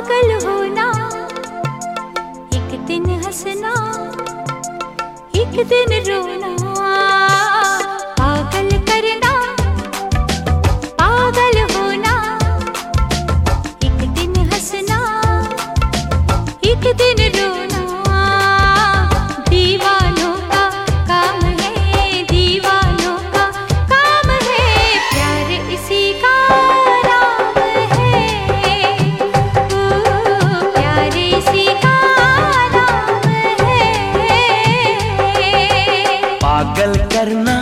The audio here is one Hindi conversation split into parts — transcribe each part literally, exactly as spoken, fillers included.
पागल होना, एक दिन हंसना, एक दिन रोना। पागल करना, पागल होना, एक दिन हंसना, एक दिन रोना। दीवानों का काम है, दीवानों का काम है, प्यार इसी का नाम है। ओ, प्यार इसी का नाम है। पागल करना,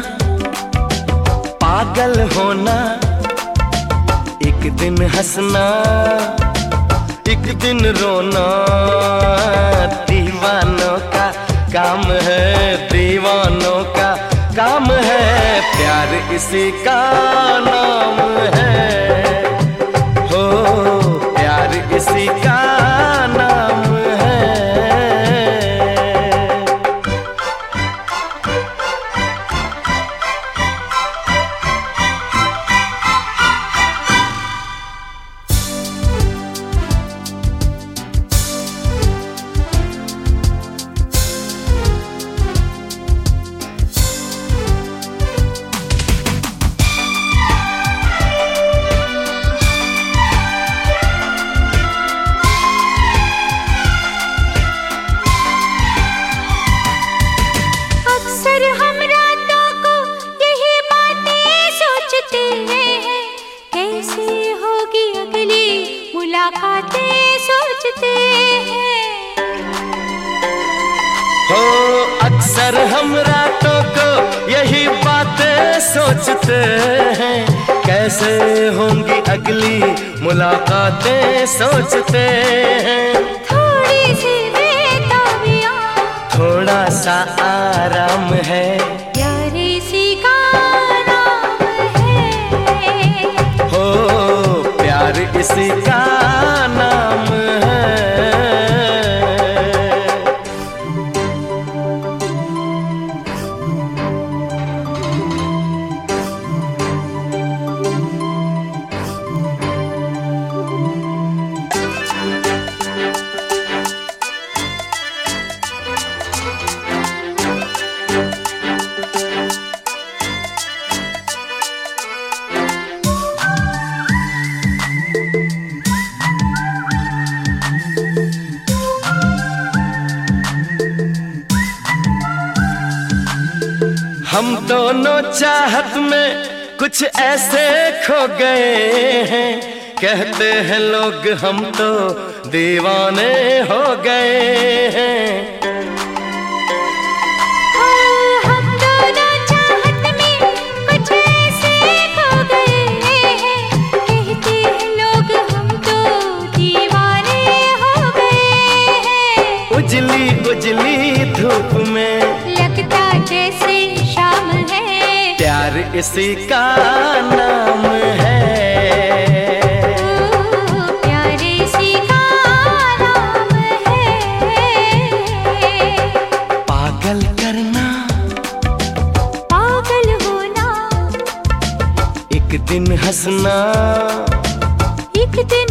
पागल होना, एक दिन हंसना, एक दिन रोना। दीवानों का काम है, दीवानों का काम है, प्यार इसी का नाम है। हो, प्यार इसी का नाम है। मुलाकातें सोचते हैं। हो, अक्सर हम रातों को यही बातें सोचते हैं, कैसे होंगी अगली मुलाकातें सोचते हैं। थोड़ी सी बेताबियां, थोड़ा सा आराम है, प्यार इसी का नाम है। हो, प्यार इसी का नाम है। हम दोनों चाहत में कुछ ऐसे खो गए हैं, कहते हैं लोग हम तो दीवाने हो गए हैं। हम दोनों चाहत में कुछ ऐसे खो गए हैं, कहते हैं लोग हम तो दीवाने हो गए हैं। उजली उजली धूप में लगता जैसे शाम है, प्यार इसी का नाम है। ओ, प्यार इसी का नाम है। पागल करना, पागल होना, एक दिन हंसना, एक दिन